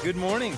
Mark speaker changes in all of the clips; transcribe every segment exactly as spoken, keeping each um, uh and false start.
Speaker 1: Good morning.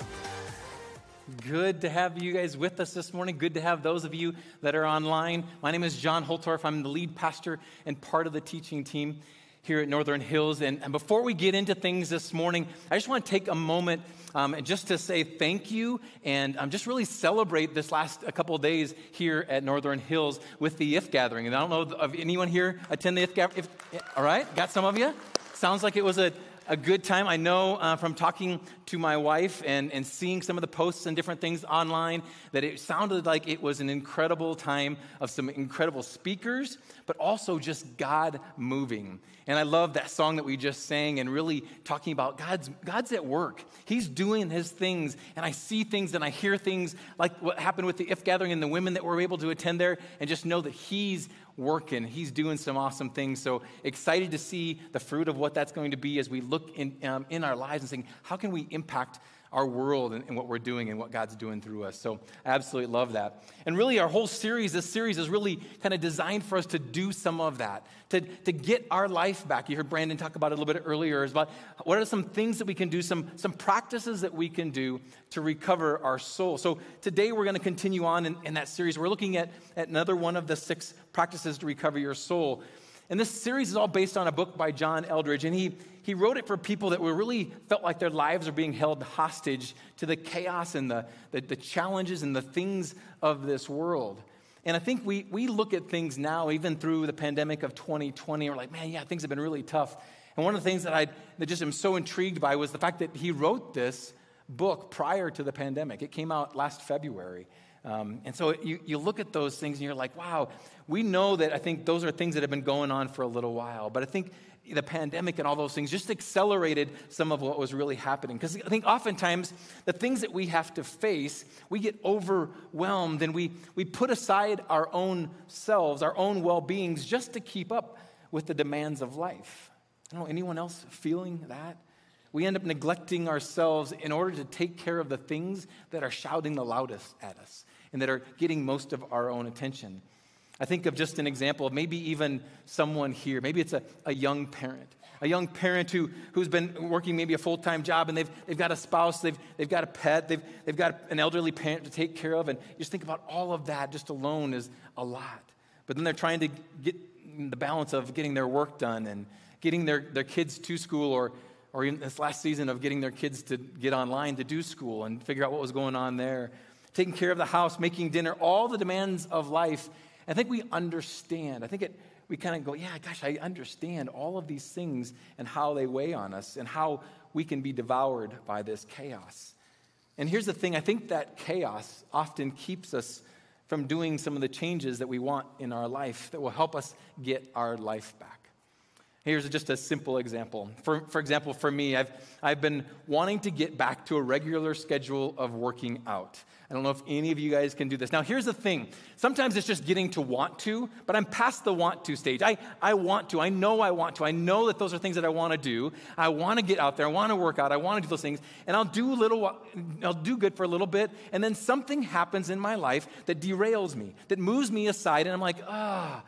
Speaker 1: Good to have you guys with us this morning. Good to have those of you that are online. My name is John Holtorf. I'm the lead pastor and part of the teaching team here at Northern Hills. And, and before we get into things this morning, I just want to take a moment um, and just to say thank you and um, just really celebrate this last a couple of days here at Northern Hills with the I F Gathering. And I don't know if anyone here attend the I F Gathering. All right, got some of you? Sounds like it was a A good time. I know uh, from talking to my wife and, and seeing some of the posts and different things online that it sounded like it was an incredible time of some incredible speakers, but also just God moving. And I love that song that we just sang and really talking about God's God's at work. He's doing his things, and I see things and I hear things like what happened with the I F Gathering and the women that were able to attend there, and just know that he's working. He's doing some awesome things. So excited to see the fruit of what that's going to be as we look in um, in our lives and saying, how can we impact our world and, and what we're doing and what God's doing through us. So I absolutely love that. And really our whole series, this series is really kind of designed for us to do some of that, to, to get our life back. You heard Brandon talk about it a little bit earlier, is about what are some things that we can do, some, some practices that we can do to recover our soul. So today we're going to continue on in, in that series. We're looking at, at another one of the six practices to recover your soul. And this series is all based on a book by John Eldredge, and he he wrote it for people that were really felt like their lives are being held hostage to the chaos and the, the, the challenges and the things of this world. And I think we we look at things now, even through the pandemic of twenty twenty, and we're like, man, yeah, things have been really tough. And one of the things that I that just am so intrigued by was the fact that he wrote this book prior to the pandemic. It came out last February. Um, and so you, you look at those things and you're like, wow, we know that I think those are things that have been going on for a little while. But I think the pandemic and all those things just accelerated some of what was really happening. Because I think oftentimes the things that we have to face, we get overwhelmed and we, we put aside our own selves, our own well-beings just to keep up with the demands of life. I don't know, anyone else feeling that? We end up neglecting ourselves in order to take care of the things that are shouting the loudest at us and that are getting most of our own attention. I think of just an example of maybe even someone here. Maybe it's a, a young parent, a young parent who, who's been working maybe a full-time job, and they've, they've got a spouse, they've, they've got a pet, they've, they've got an elderly parent to take care of, and you just think about all of that just alone is a lot. But then they're trying to get the balance of getting their work done and getting their, their kids to school, or or in this last season of getting their kids to get online to do school and figure out what was going on there, taking care of the house, making dinner, all the demands of life. I think we understand. I think it. we kind of go, yeah, gosh, I understand all of these things and how they weigh on us and how we can be devoured by this chaos. And here's the thing. I think that chaos often keeps us from doing some of the changes that we want in our life that will help us get our life back. Here's just a simple example. For, for example, for me, I've, I've been wanting to get back to a regular schedule of working out. I don't know if any of you guys can do this. Now, here's the thing. Sometimes it's just getting to want to, but I'm past the want to stage. I, I want to. I know I want to. I know that those are things that I want to do. I want to get out there. I want to work out. I want to do those things. And I'll do a little, I'll do good for a little bit, and then something happens in my life that derails me, that moves me aside, and I'm like, ah,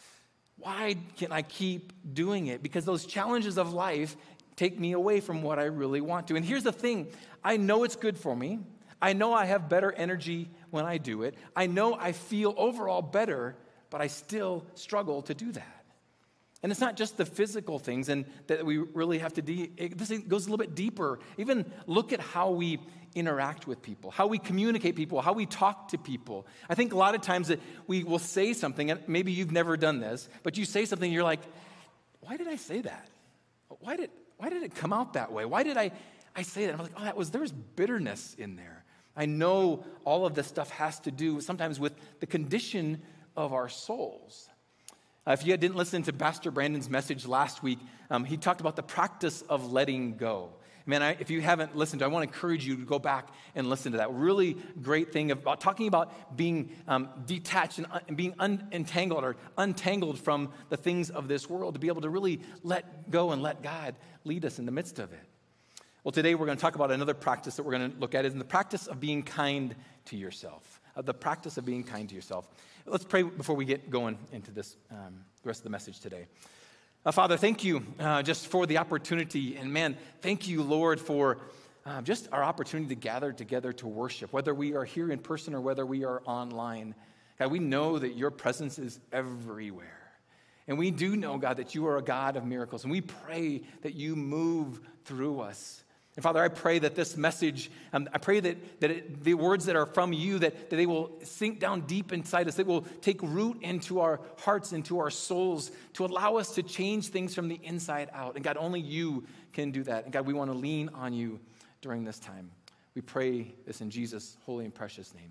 Speaker 1: why can't I keep doing it? Because those challenges of life take me away from what I really want to. And here's the thing. I know it's good for me. I know I have better energy when I do it. I know I feel overall better, but I still struggle to do that. And it's not just the physical things and that we really have to de- this goes a little bit deeper. Even look at how we interact with people, how we communicate people, how we talk to people. I think a lot of times that we will say something, and maybe you've never done this, but you say something and you're like, why did I say that? Why did why did it come out that way? Why did I, I say that? I'm like, oh, that was, there was bitterness in there. I know all of this stuff has to do sometimes with the condition of our souls. Uh, if you didn't listen to Pastor Brandon's message last week, um, he talked about the practice of letting go. Man, I, if you haven't listened to it, I want to encourage you to go back and listen to that. Really great thing about talking about being um, detached and, uh, and being unentangled or untangled from the things of this world, to be able to really let go and let God lead us in the midst of it. Well, today we're going to talk about another practice that we're going to look at, is in the practice of being kind to yourself. Uh, the practice of being kind to yourself. Let's pray before we get going into this um, the rest of the message today. Uh, Father, thank you uh, just for the opportunity. And man, thank you, Lord, for um, just our opportunity to gather together to worship, whether we are here in person or whether we are online. God, we know that your presence is everywhere. And we do know, God, that you are a God of miracles. And we pray that you move through us. And Father, I pray that this message, um, I pray that, that it, the words that are from you, that, that they will sink down deep inside us. They will take root into our hearts, into our souls, to allow us to change things from the inside out. And God, only you can do that. And God, we want to lean on you during this time. We pray this in Jesus' holy and precious name.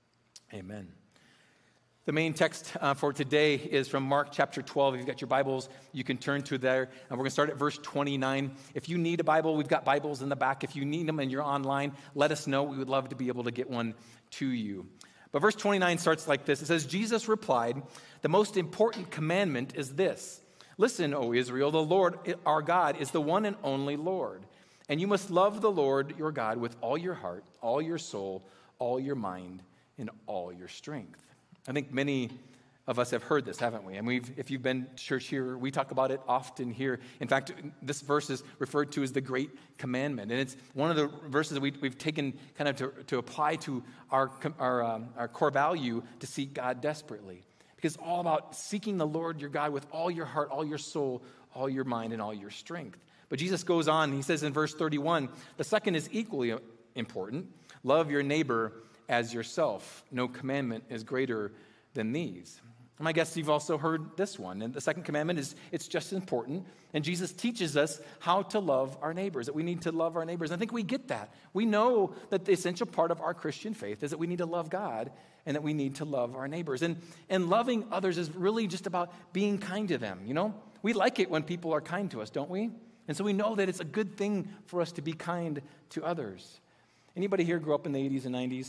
Speaker 1: Amen. The main text uh, for today is from Mark chapter twelve. If you've got your Bibles, you can turn to there. And we're going to start at verse twenty-nine. If you need a Bible, we've got Bibles in the back. If you need them and you're online, let us know. We would love to be able to get one to you. But verse twenty-nine starts like this. It says, Jesus replied, "The most important commandment is this. Listen, O Israel, the Lord our God is the one and only Lord. And you must love the Lord your God with all your heart, all your soul, all your mind, and all your strength." I think many of us have heard this, haven't we? And we've, if you've been to church here, we talk about it often here. In fact, this verse is referred to as the Great Commandment. And it's one of the verses that we, we've taken kind of to, to apply to our, our, um, our core value to seek God desperately. Because it's all about seeking the Lord your God with all your heart, all your soul, all your mind, and all your strength. But Jesus goes on, he says in verse thirty-one, the second is equally important. Love your neighbor as yourself. No commandment is greater than these. And I guess you've also heard this one. And the second commandment is, it's just as important. And Jesus teaches us how to love our neighbors, that we need to love our neighbors. I think we get that. We know that the essential part of our Christian faith is that we need to love God and that we need to love our neighbors. And, and loving others is really just about being kind to them, you know? We like it when people are kind to us, don't we? And so we know that it's a good thing for us to be kind to others. Anybody here grew up in the eighties and nineties?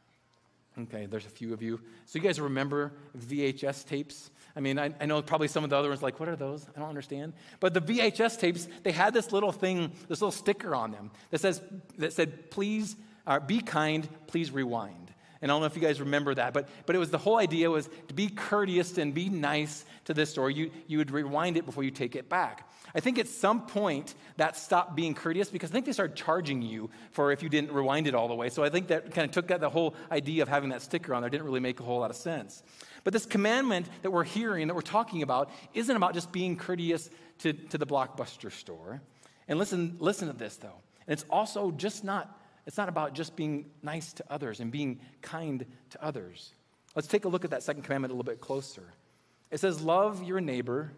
Speaker 1: Okay, there's a few of you. So you guys remember V H S tapes? I mean, I, I know probably some of the other ones like, what are those? I don't understand. But the V H S tapes, they had this little thing, this little sticker on them that says that said, please, uh, be kind, please rewind. And I don't know if you guys remember that, but but it was the whole idea was to be courteous and be nice to this story. You, you would rewind it before you take it back. I think at some point that stopped being courteous because I think they started charging you for if you didn't rewind it all the way. So I think that kind of took that, the whole idea of having that sticker on there didn't really make a whole lot of sense. But this commandment that we're hearing, that we're talking about, isn't about just being courteous to, to the Blockbuster store. And listen, listen to this though. And it's also just not, it's not about just being nice to others and being kind to others. Let's take a look at that second commandment a little bit closer. It says, love your neighbor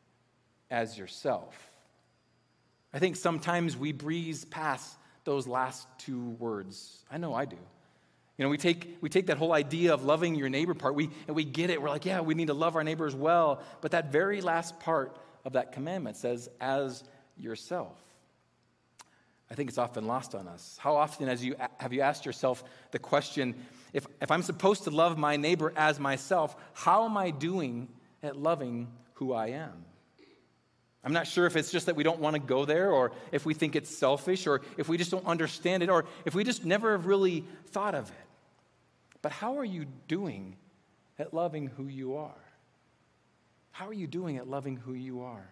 Speaker 1: as yourself. I think sometimes we breeze past those last two words. I know I do. You know, we take we take that whole idea of loving your neighbor part, we and we get it. We're like, yeah, we need to love our neighbors well. But that very last part of that commandment says, as yourself. I think it's often lost on us. How often has you, have you asked yourself the question, if, if I'm supposed to love my neighbor as myself, how am I doing at loving who I am? I'm not sure if it's just that we don't want to go there, or if we think it's selfish, or if we just don't understand it, or if we just never have really thought of it. But how are you doing at loving who you are? How are you doing at loving who you are?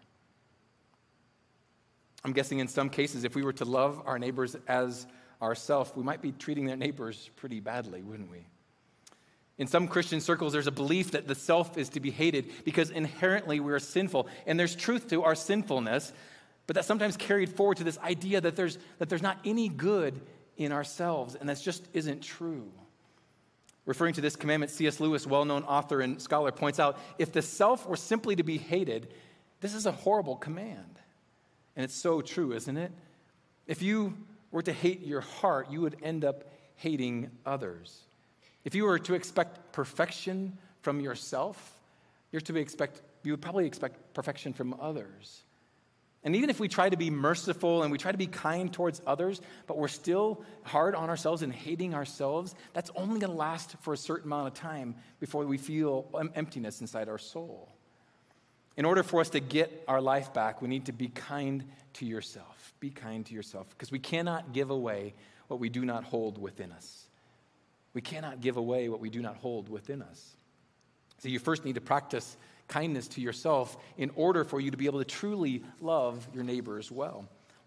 Speaker 1: I'm guessing in some cases, if we were to love our neighbors as ourselves, we might be treating their neighbors pretty badly, wouldn't we? In some Christian circles, there's a belief that the self is to be hated because inherently we are sinful. And there's truth to our sinfulness, but that's sometimes carried forward to this idea that there's, that there's not any good in ourselves, and that just isn't true. Referring to this commandment, C S Lewis, well-known author and scholar, points out, if the self were simply to be hated, this is a horrible command. And it's so true, isn't it? If you were to hate your heart, you would end up hating others. If you were to expect perfection from yourself, you're to be expect, you would probably expect perfection from others. And even if we try to be merciful and we try to be kind towards others, but we're still hard on ourselves and hating ourselves, that's only going to last for a certain amount of time before we feel emptiness inside our soul. In order for us to get our life back, we need to be kind to yourself. Be kind to yourself, because we cannot give away what we do not hold within us. We cannot give away what we do not hold within us. So you first need to practice kindness to yourself in order for you to be able to truly love your neighbor as well.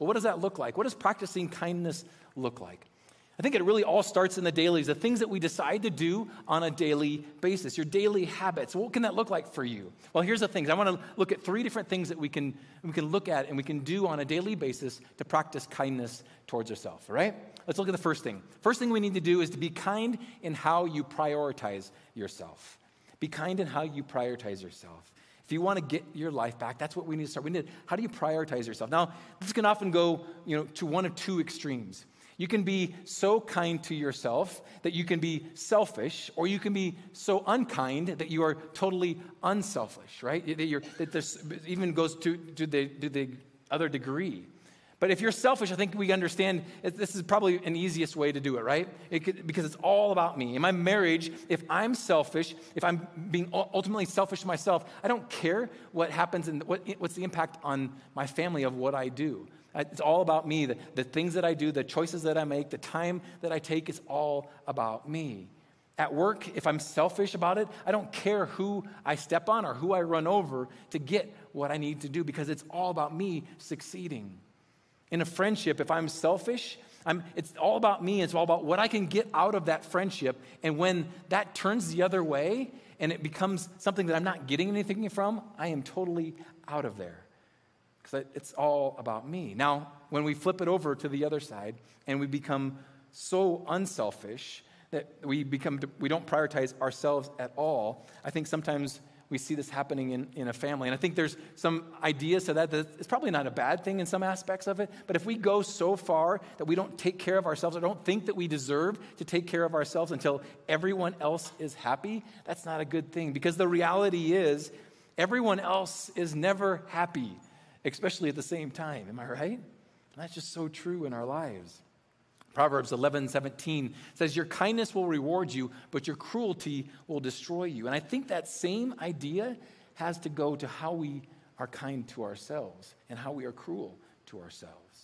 Speaker 1: Well, what does that look like? What does practicing kindness look like? I think it really all starts in the dailies, the things that we decide to do on a daily basis, your daily habits. What can that look like for you? Well, here's the things. I want to look at three different things that we can, we can look at and we can do on a daily basis to practice kindness towards yourself, all right? Let's look at the first thing. First thing we need to do is to be kind in how you prioritize yourself. Be kind in how you prioritize yourself. If you want to get your life back, that's what we need to start. We need, how do you prioritize yourself? Now, this can often go, you know, to one of two extremes. You can be so kind to yourself that you can be selfish, or you can be so unkind that you are totally unselfish, right? That, you're, that this even goes to, to, the, to the other degree. But if you're selfish, I think we understand this is probably an easiest way to do it, right? It could, because it's all about me. In my marriage, if I'm selfish, if I'm being ultimately selfish myself, I don't care what happens and what, what's the impact on my family of what I do. It's all about me. The, the things that I do, the choices that I make, the time that I take, is all about me. At work, if I'm selfish about it, I don't care who I step on or who I run over to get what I need to do, because it's all about me succeeding. In a friendship, if I'm selfish, I'm, it's all about me. It's all about what I can get out of that friendship. And when that turns the other way and it becomes something that I'm not getting anything from, I am totally out of there. Because it's all about me. Now, when we flip it over to the other side and we become so unselfish that we become we don't prioritize ourselves at all, I think sometimes we see this happening in, in a family. And I think there's some ideas to that that it's probably not a bad thing in some aspects of it, but if we go so far that we don't take care of ourselves or don't think that we deserve to take care of ourselves until everyone else is happy, that's not a good thing. Because the reality is everyone else is never happy, especially at the same time. Am I right? That's just so true in our lives. Proverbs eleven seventeen says, your kindness will reward you, but your cruelty will destroy you. And I think that same idea has to go to how we are kind to ourselves and how we are cruel to ourselves.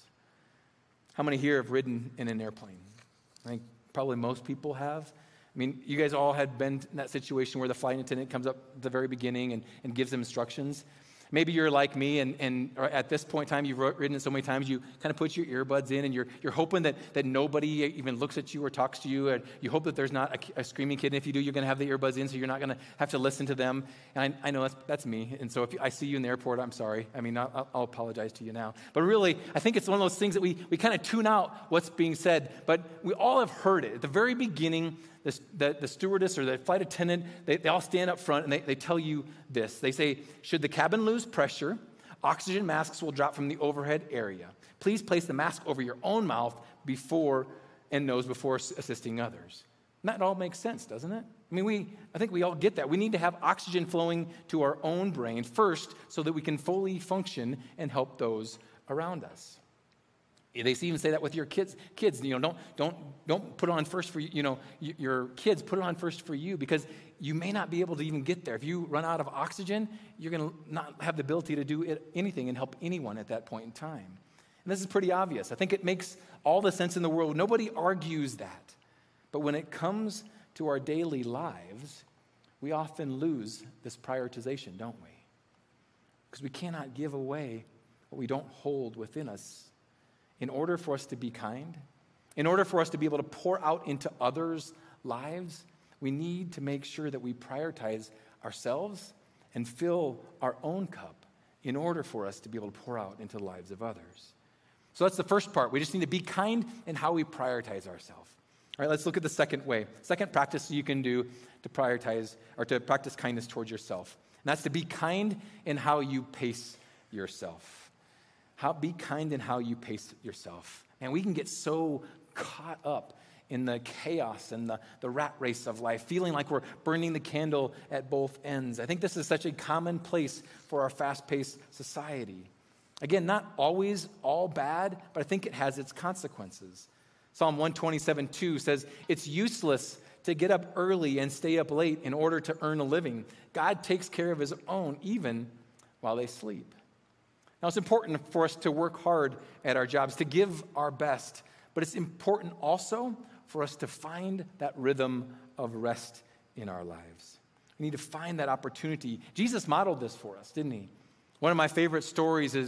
Speaker 1: How many here have ridden in an airplane? I think probably most people have. I mean, you guys all had been in that situation where the flight attendant comes up at the very beginning and, and gives them instructions. Maybe you're like me, and, and at this point in time, you've ridden it so many times, you kind of put your earbuds in, and you're you're hoping that, that nobody even looks at you or talks to you, and you hope that there's not a, a screaming kid, and if you do, you're going to have the earbuds in, so you're not going to have to listen to them. And I, I know that's, that's me, and so if I see you in the airport, I'm sorry. I mean, I'll, I'll apologize to you now. But really, I think it's one of those things that we, we kind of tune out what's being said, but we all have heard it. At the very beginning, The, the, the stewardess or the flight attendant, they, they all stand up front and they, they tell you this. They say, should the cabin lose pressure, oxygen masks will drop from the overhead area. Please place the mask over your own mouth before and nose before assisting others. And that all makes sense, doesn't it? I mean, we I think we all get that. We need to have oxygen flowing to our own brain first so that we can fully function and help those around us. They even say that with your kids. Kids, you know, don't don't don't put it on first for you know your kids. Put it on first for you, because you may not be able to even get there. If you run out of oxygen, you're going to not have the ability to do it, anything and help anyone at that point in time. And this is pretty obvious. I think it makes all the sense in the world. Nobody argues that. But when it comes to our daily lives, we often lose this prioritization, don't we? Because we cannot give away what we don't hold within us. In order for us to be kind, in order for us to be able to pour out into others' lives, we need to make sure that we prioritize ourselves and fill our own cup in order for us to be able to pour out into the lives of others. So that's the first part. We just need to be kind in how we prioritize ourselves. All right, let's look at the second way. Second practice you can do to prioritize or to practice kindness towards yourself. And that's to be kind in how you pace yourself. How, be kind in how you pace yourself. And we can get so caught up in the chaos and the, the rat race of life, feeling like we're burning the candle at both ends. I think this is such a common place for our fast-paced society. Again, not always all bad, but I think it has its consequences. Psalm one twenty-seven two says, it's useless to get up early and stay up late in order to earn a living. God takes care of his own even while they sleep. Now, it's important for us to work hard at our jobs, to give our best, but it's important also for us to find that rhythm of rest in our lives. We need to find that opportunity. Jesus modeled this for us, didn't he? One of my favorite stories is,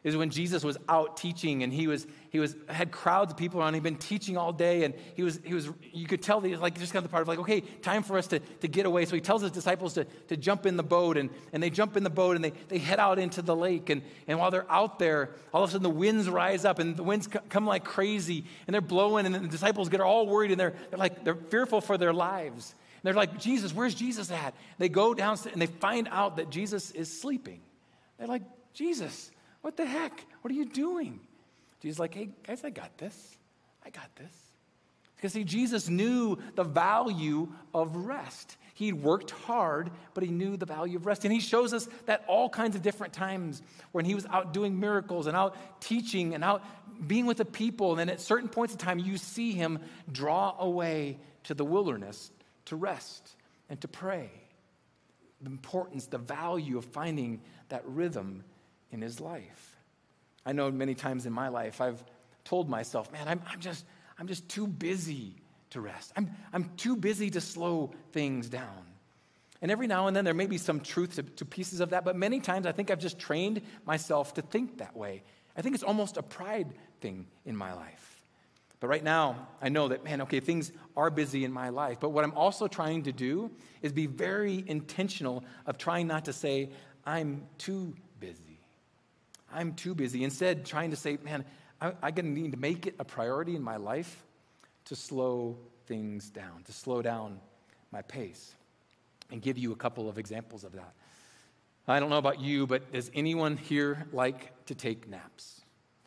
Speaker 1: is when Jesus was out teaching, and he was he was had crowds of people around. He'd been teaching all day, and he was he was you could tell that he was like just kind of the part of like, okay, time for us to, to get away. So he tells his disciples to, to jump in the boat, and, and they jump in the boat and they, they head out into the lake. And, and while they're out there, all of a sudden the winds rise up and the winds come like crazy, and they're blowing, and the disciples get all worried, and they're, they're like they're fearful for their lives. And they're like, Jesus, where's Jesus at? They go downstairs and they find out that Jesus is sleeping. They're like, Jesus, what the heck? What are you doing? Jesus is like, hey, guys, I got this. I got this. Because, see, Jesus knew the value of rest. He'd worked hard, but he knew the value of rest. And he shows us that all kinds of different times when he was out doing miracles and out teaching and out being with the people. And then at certain points in time, you see him draw away to the wilderness to rest and to pray. The importance, the value of finding that rhythm in his life. I know many times in my life I've told myself, man, I'm, I'm just I'm just too busy to rest. I'm, I'm too busy to slow things down. And every now and then there may be some truth to, to pieces of that, but many times I think I've just trained myself to think that way. I think it's almost a pride thing in my life. But right now, I know that, man, okay, things are busy in my life. But what I'm also trying to do is be very intentional of trying not to say, I'm too busy. I'm too busy. Instead, trying to say, man, I, I'm going to need to make it a priority in my life to slow things down, to slow down my pace. And give you a couple of examples of that. I don't know about you, but does anyone here like to take naps?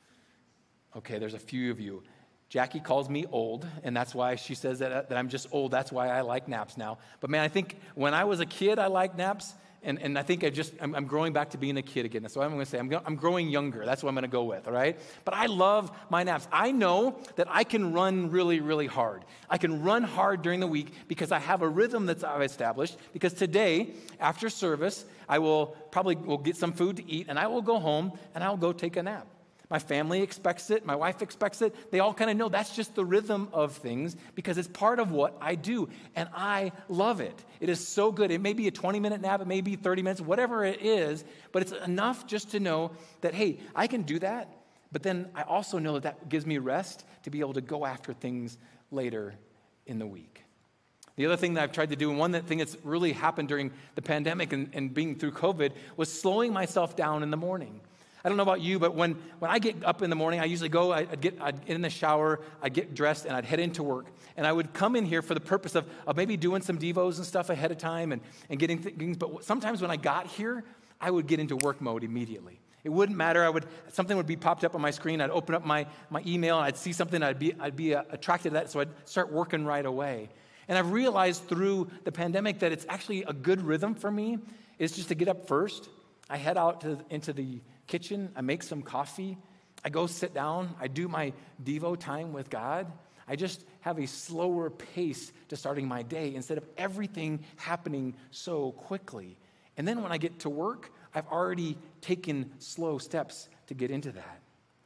Speaker 1: Okay, there's a few of you. Jackie calls me old, and that's why she says that, that I'm just old. That's why I like naps now. But man, I think when I was a kid, I liked naps. And, and I think I just, I'm, I'm growing back to being a kid again. So I'm going to say, I'm, go, I'm growing younger. That's what I'm going to go with, all right? But I love my naps. I know that I can run really, really hard. I can run hard during the week because I have a rhythm that's I've established. Because today, after service, I will probably will get some food to eat, and I will go home, and I will go take a nap. My family expects it. My wife expects it. They all kind of know that's just the rhythm of things because it's part of what I do, and I love it. It is so good. It may be a twenty-minute nap. It may be thirty minutes, whatever it is, but it's enough just to know that, hey, I can do that, but then I also know that that gives me rest to be able to go after things later in the week. The other thing that I've tried to do, and one thing that's really happened during the pandemic and, and being through COVID, was slowing myself down in the morning. I don't know about you, but when, when I get up in the morning, I usually go, I'd get, I'd get in the shower, I'd get dressed, and I'd head into work. And I would come in here for the purpose of, of maybe doing some devos and stuff ahead of time and, and getting things. But sometimes when I got here, I would get into work mode immediately. It wouldn't matter. I would something would be popped up on my screen. I'd open up my, my email, and I'd see something. I'd be, I'd be uh, attracted to that, so I'd start working right away. And I've realized through the pandemic that it's actually a good rhythm for me is just to get up first. I head out to, into the kitchen, I make some coffee, I go sit down, I do my Devo time with God. I just have a slower pace to starting my day instead of everything happening so quickly. And then when I get to work, I've already taken slow steps to get into that.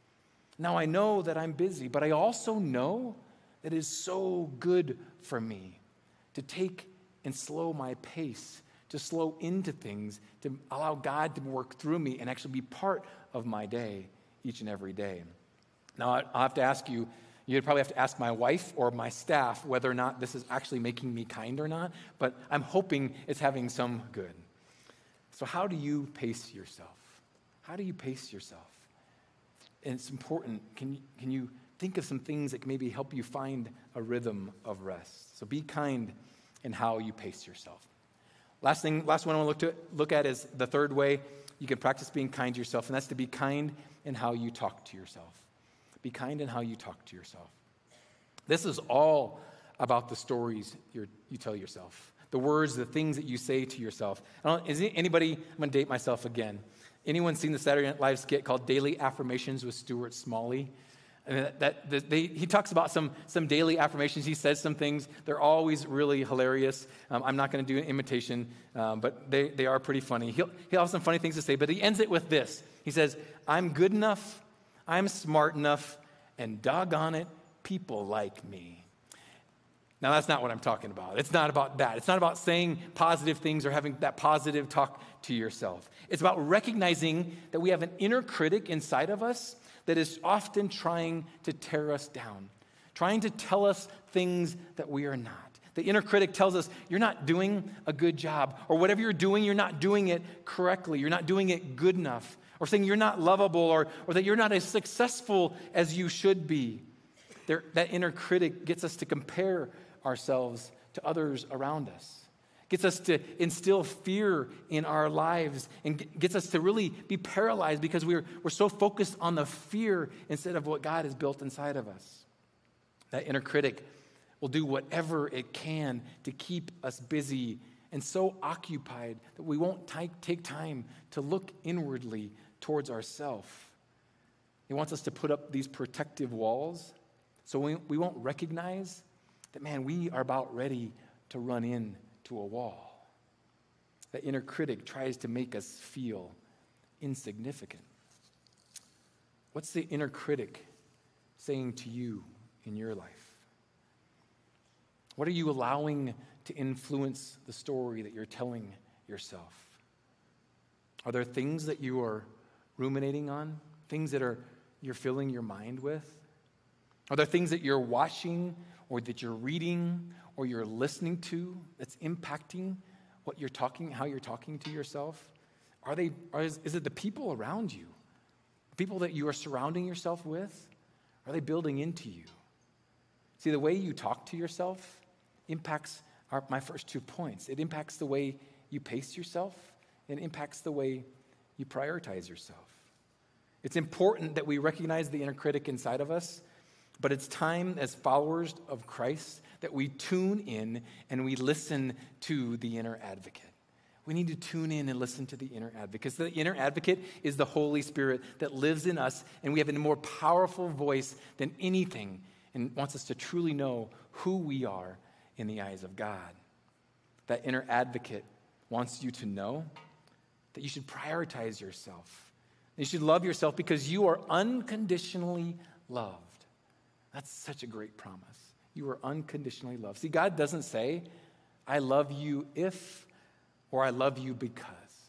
Speaker 1: Now I know that I'm busy, but I also know that it is so good for me to take and slow my pace, to slow into things, to allow God to work through me and actually be part of my day each and every day. Now, I'll have to ask you, you'd probably have to ask my wife or my staff whether or not this is actually making me kind or not, but I'm hoping it's having some good. So how do you pace yourself? How do you pace yourself? And it's important. Can you, can you think of some things that can maybe help you find a rhythm of rest? So be kind in how you pace yourself. Last thing, last one I want to look, to look at is the third way you can practice being kind to yourself, and that's to be kind in how you talk to yourself. Be kind in how you talk to yourself. This is all about the stories you're, you tell yourself, the words, the things that you say to yourself. I don't, is anybody, I'm going to date myself again. Anyone seen the Saturday Night Live skit called Daily Affirmations with Stuart Smalley? I mean, that, that they, he talks about some, some daily affirmations. He says some things. They're always really hilarious. Um, I'm not going to do an imitation, um, but they, they are pretty funny. He'll, he'll have some funny things to say, but he ends it with this. He says, I'm good enough, I'm smart enough, and doggone it, people like me. Now, that's not what I'm talking about. It's not about that. It's not about saying positive things or having that positive talk to yourself. It's about recognizing that we have an inner critic inside of us that is often trying to tear us down, trying to tell us things that we are not. The inner critic tells us, you're not doing a good job, or whatever you're doing, you're not doing it correctly. You're not doing it good enough, or saying you're not lovable, or, or that you're not as successful as you should be. There, that inner critic gets us to compare ourselves to others around us, gets us to instill fear in our lives, and gets us to really be paralyzed because we're, we're so focused on the fear instead of what God has built inside of us. That inner critic will do whatever it can to keep us busy and so occupied that we won't t- take time to look inwardly towards ourselves. He wants us to put up these protective walls so we, we won't recognize that, man, we are about ready to run into a wall. That inner critic tries to make us feel insignificant. What's the inner critic saying to you in your life? What are you allowing to influence the story that you're telling yourself? Are there things that you are ruminating on? Things that are you're filling your mind with? Are there things that you're watching or that you're reading or you're listening to that's impacting what you're talking, how you're talking to yourself? Are they, are, is, is it the people around you? The people that you are surrounding yourself with? Are they building into you? See, the way you talk to yourself impacts our, my first two points. It impacts the way you pace yourself, and it impacts the way you prioritize yourself. It's important that we recognize the inner critic inside of us, but it's time as followers of Christ that we tune in and we listen to the inner advocate. We need to tune in and listen to the inner advocate, because the inner advocate is the Holy Spirit that lives in us, and we have a more powerful voice than anything and wants us to truly know who we are in the eyes of God. That inner advocate wants you to know that you should prioritize yourself. You should love yourself because you are unconditionally loved. That's such a great promise. You are unconditionally loved. See, God doesn't say, I love you if, or I love you because.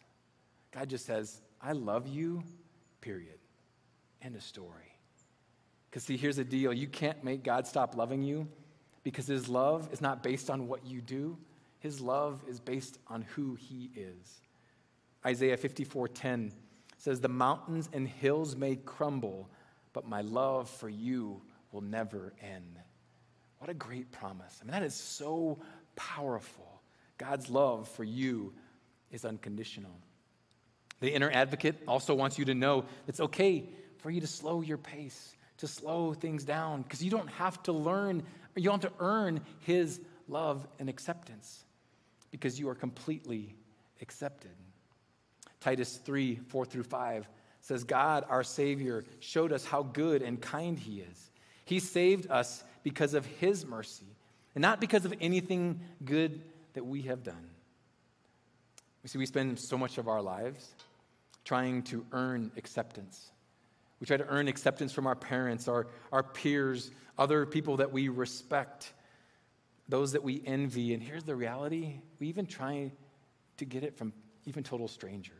Speaker 1: God just says, I love you, period. End of story. Because see, here's the deal. You can't make God stop loving you because his love is not based on what you do. His love is based on who he is. Isaiah fifty-four ten says, the mountains and hills may crumble, but my love for you will never end. What a great promise. I mean, that is so powerful. God's love for you is unconditional. The inner advocate also wants you to know it's okay for you to slow your pace, to slow things down, because you don't have to learn, or you don't have to earn his love and acceptance, because you are completely accepted. Titus three, four through five says, God, our Savior, showed us how good and kind he is. He saved us because of his mercy, and not because of anything good that we have done. You see, we spend so much of our lives trying to earn acceptance. We try to earn acceptance from our parents, our, our peers, other people that we respect, those that we envy. And here's the reality. We even try to get it from even total strangers.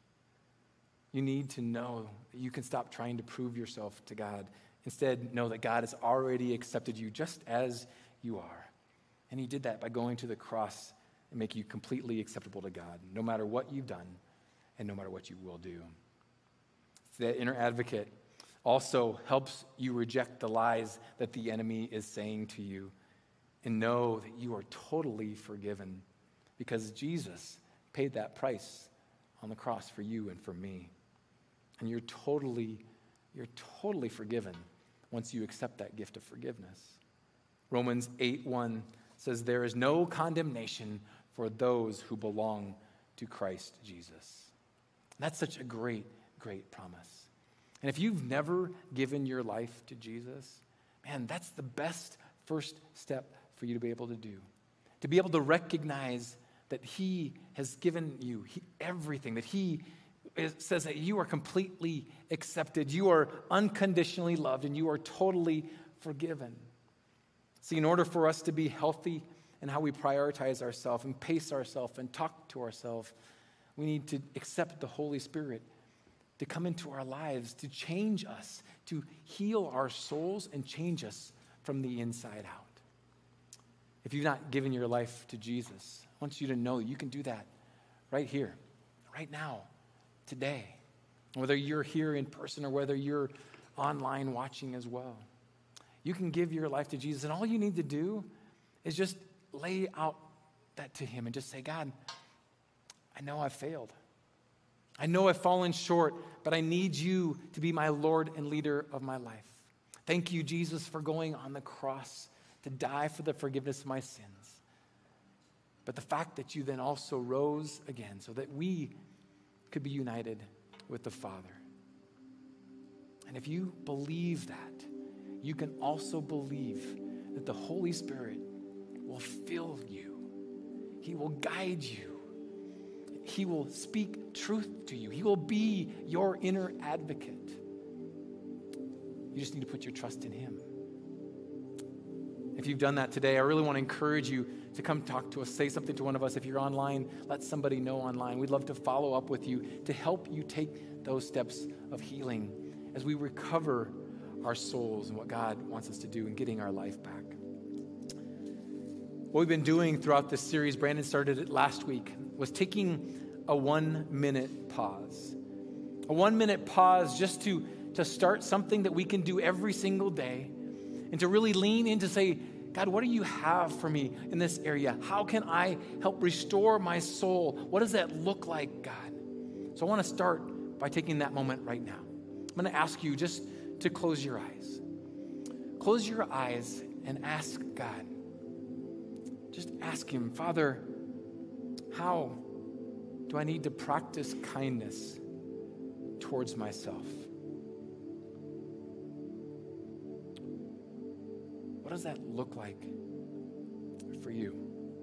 Speaker 1: You need to know that you can stop trying to prove yourself to God. Instead, know that God has already accepted you just as you are. And he did that by going to the cross and making you completely acceptable to God, no matter what you've done and no matter what you will do. The inner advocate also helps you reject the lies that the enemy is saying to you and know that you are totally forgiven because Jesus paid that price on the cross for you and for me. And you're totally, you're totally forgiven once you accept that gift of forgiveness. Romans eight one says, there is no condemnation for those who belong to Christ Jesus. That's such a great, great promise. And if you've never given your life to Jesus, man, that's the best first step for you to be able to do. To be able to recognize that he has given you he, everything, that he is, says that you are completely accepted, you are unconditionally loved, and you are totally forgiven. See, in order for us to be healthy in how we prioritize ourselves and pace ourselves and talk to ourselves, we need to accept the Holy Spirit to come into our lives, to change us, to heal our souls and change us from the inside out. If you've not given your life to Jesus, I want you to know you can do that right here, right now, today. Whether you're here in person or whether you're online watching as well. You can give your life to Jesus, and all you need to do is just lay out that to him and just say, God, I know I've failed. I know I've fallen short, but I need you to be my Lord and leader of my life. Thank you, Jesus, for going on the cross to die for the forgiveness of my sins. But the fact that you then also rose again so that we could be united with the Father. And if you believe that, you can also believe that the Holy Spirit will fill you. He will guide you. He will speak truth to you. He will be your inner advocate. You just need to put your trust in him. If you've done that today, I really want to encourage you to come talk to us. Say something to one of us. If you're online, let somebody know online. We'd love to follow up with you to help you take those steps of healing as we recover our souls and what God wants us to do in getting our life back. What we've been doing throughout this series, Brandon started it last week, was taking a one-minute pause. A one-minute pause just to, to start something that we can do every single day and to really lean in to say, God, what do you have for me in this area? How can I help restore my soul? What does that look like, God? So I want to start by taking that moment right now. I'm going to ask you just to close your eyes. Close your eyes and ask God. Just ask him, Father, how do I need to practice kindness towards myself? What does that look like for you?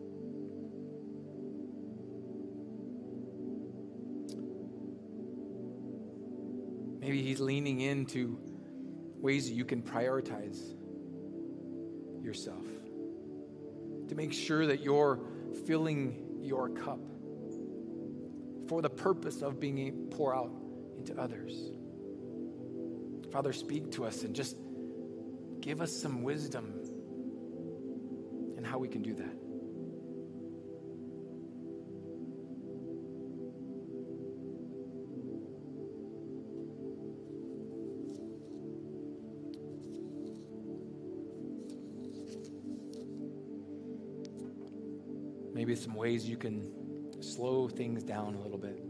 Speaker 1: Maybe he's leaning into ways that you can prioritize yourself to make sure that you're filling your cup for the purpose of being able to pour out into others. Father, speak to us and just give us some wisdom in how we can do that. Maybe some ways you can slow things down a little bit.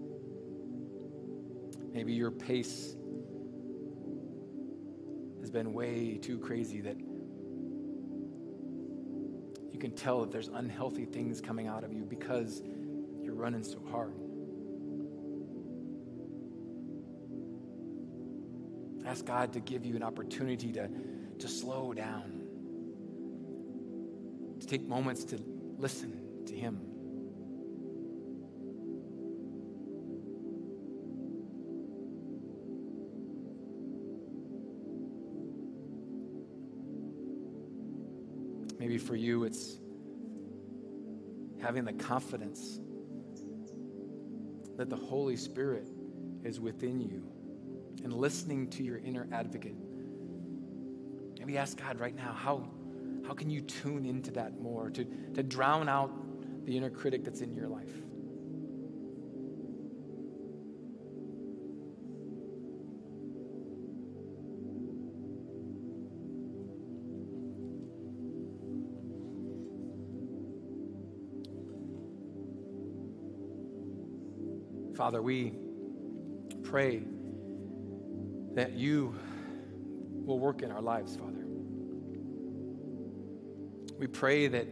Speaker 1: Maybe your pace has been way too crazy that you can tell that there's unhealthy things coming out of you because you're running so hard. Ask God to give you an opportunity to, to slow down, to take moments to listen to him. Maybe for you, it's having the confidence that the Holy Spirit is within you and listening to your inner advocate. Maybe ask God right now, how, how can you tune into that more to, to drown out the inner critic that's in your life? Father, we pray that you will work in our lives, Father. We pray that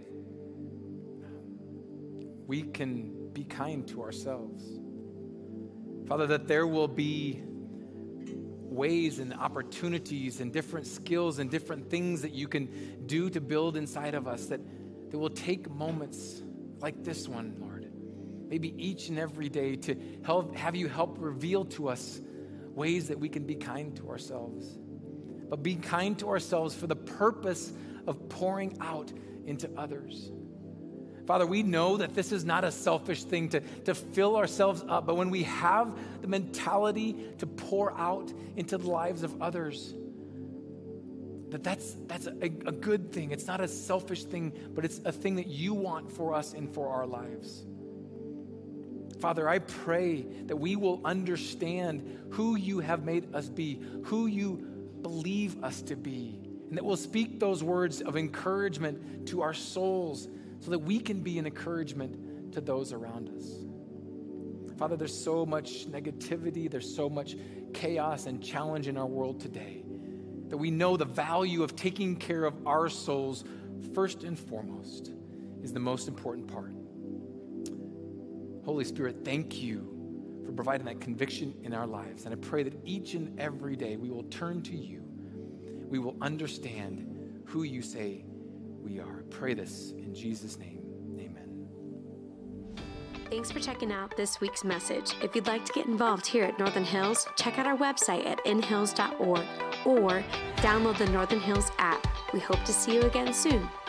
Speaker 1: we can be kind to ourselves. Father, that there will be ways and opportunities and different skills and different things that you can do to build inside of us that, that will take moments like this one, Lord. Maybe each and every day to help, have you help reveal to us ways that we can be kind to ourselves. But be kind to ourselves for the purpose of pouring out into others. Father, we know that this is not a selfish thing to, to fill ourselves up, but when we have the mentality to pour out into the lives of others, that that's, that's a, a good thing. It's not a selfish thing, but it's a thing that you want for us and for our lives. Father, I pray that we will understand who you have made us be, who you believe us to be, and that we'll speak those words of encouragement to our souls so that we can be an encouragement to those around us. Father, there's so much negativity, there's so much chaos and challenge in our world today that we know the value of taking care of our souls first and foremost is the most important part. Holy Spirit, thank you for providing that conviction in our lives. And I pray that each and every day we will turn to you. We will understand who you say we are. I pray this in Jesus' name. Amen.
Speaker 2: Thanks for checking out this week's message. If you'd like to get involved here at Northern Hills, check out our website at in hills dot org or download the Northern Hills app. We hope to see you again soon.